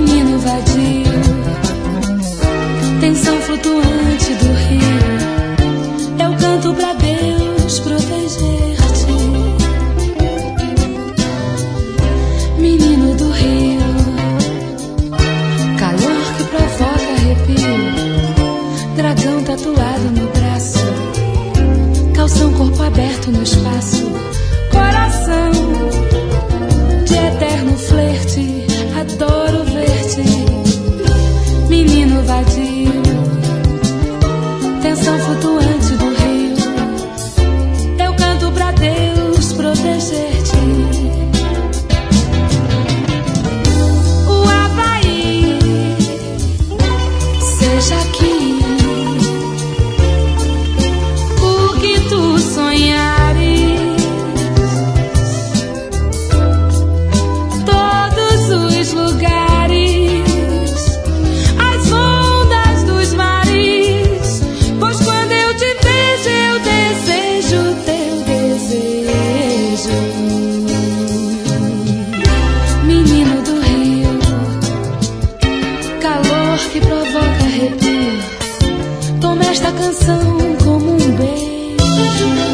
menino vadio, tensão flutuante do rio. Eu canto pra Deus proteger-te, menino do rio, calor que provoca arrepio, dragão tatuado no braço, calção corpo aberto no espaço, coração de eterno flerte, adoro ver-te, menino vadio, tensão flutuante do rio. Eu canto pra Deus proteger-te. O Havaí, seja aqui o que tu sonhares, todos os lugares, as ondas dos mares, pois quando eu te vejo eu desejo teu desejo, menino do rio, calor que provoca arrepio. Toma esta canção como um beijo.